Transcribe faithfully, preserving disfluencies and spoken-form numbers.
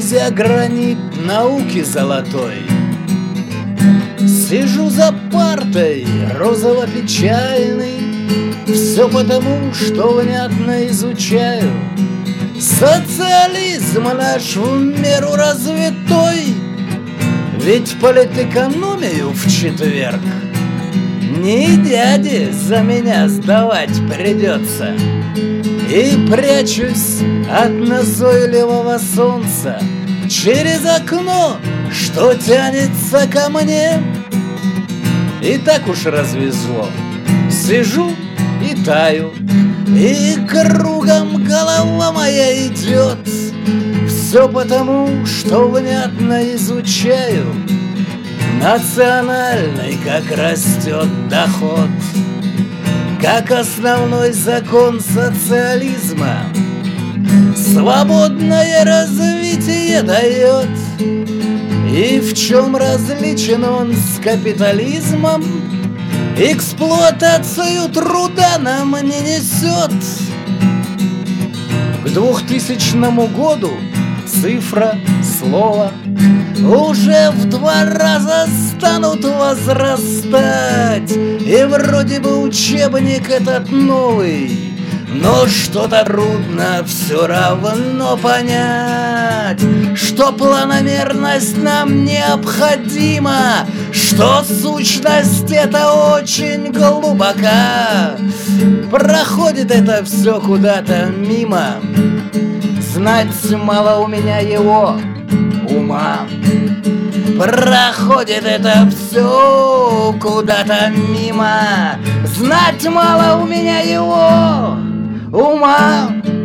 нельзя гранит науки золотой. Сижу за партой, розово-печальный, все потому, что внятно изучаю. Социализм наш в меру развитой, ведь политэкономию в четверг не дяде за меня сдавать придется. И прячусь от назойливого солнца через окно, что тянется ко мне. И так уж развезло, сижу и таю, и кругом голова моя идет. Все потому, что внятно изучаю национальный, как растет доход, как основной закон социализма свободное развитие дает. И в чем различен он с капитализмом? Эксплуатацию труда нам не несет. К двухтысячному году цифра, слово уже в два раза станут возрастать. И вроде бы учебник этот новый, но что-то трудно все равно понять, что планомерность нам необходима, что сущность это очень глубока. Проходит это все куда-то мимо, знать мало у меня его ума. Проходит это все куда-то мимо, знать мало у меня его ума.